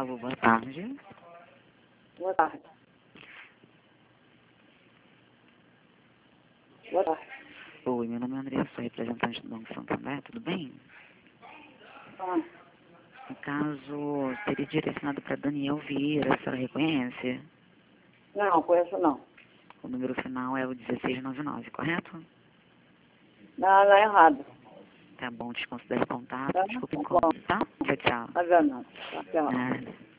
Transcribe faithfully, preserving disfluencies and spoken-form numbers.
Alô, boa tarde. Boa tarde. Boa tarde. Oi, meu nome é André, sou representante do Banco Santander, tudo bem? Ah, No caso, seria direcionado para Daniel Vieira, a senhora reconhece? não, conheço não. O número final é o dezesseis noventa e nove, correto? Não, não é errado. Tá bom, desconsidere o contato, Tá? desculpe Tá como, bom. tá? Tchau, tchau. Tá vendo? Tá, tchau. Nada.